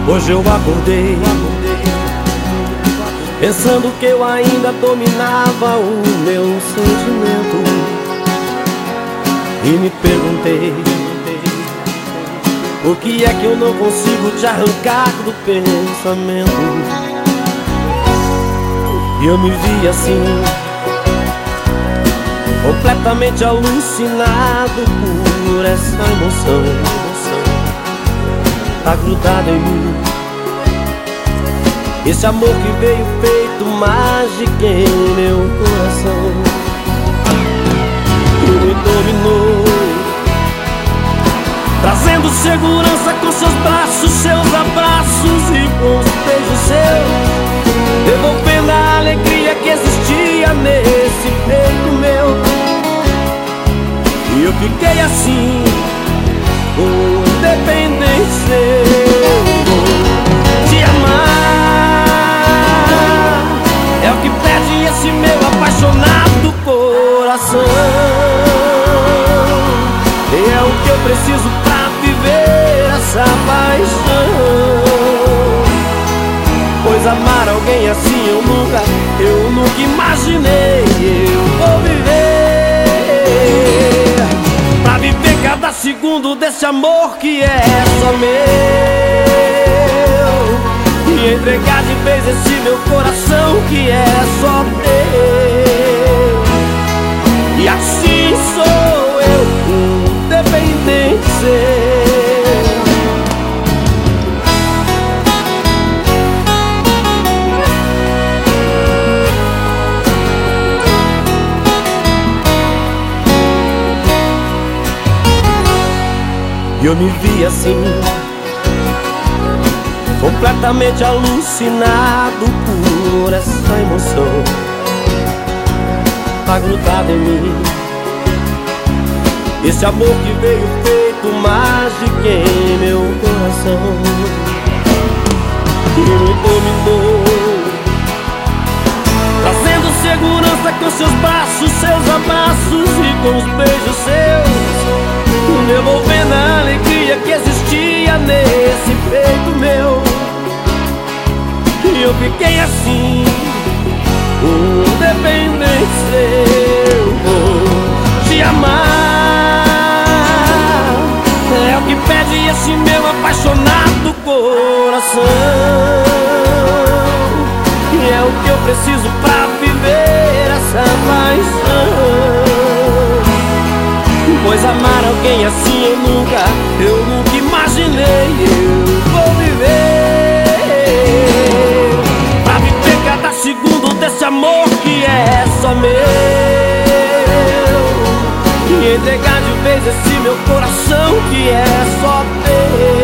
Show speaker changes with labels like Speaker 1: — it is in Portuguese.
Speaker 1: Hoje eu acordei pensando que eu ainda dominava o meu sentimento, e me perguntei: por que é que eu não consigo te arrancar do pensamento? E eu me vi assim, completamente alucinado por essa emoção. Tá grudado em mim esse amor que veio feito mágica em meu coração, e me dominou, trazendo segurança com seus braços, seus abraços e com os beijos seus, devolvendo a alegria que existia nesse peito meu. E eu fiquei assim, dependência de amar, é o que pede esse meu apaixonado coração, e é o que eu preciso pra viver essa paixão. Pois amar alguém assim eu nunca imaginei eu vou viver, pra viver cada segundo desse amor que é só meu, e entregar de vez esse meu coração que é só teu. E assim sou eu, dependente seu. E eu me vi assim, completamente alucinado por essa emoção. Tá grudado em mim esse amor que veio feito mágica em meu coração, e me dominou, trazendo segurança com seus braços, seus abraços e com os beijos seus, devolvendo a alegria que existia nesse peito meu. E eu fiquei assim, dependente seu, de amar, é o que pede esse meu apaixonado coração, e é o que eu preciso pra viver essa paixão. Pois amar alguém assim eu nunca imaginei eu vou viver, pra viver cada segundo desse amor que é só meu, e entregar de vez esse meu coração que é só teu.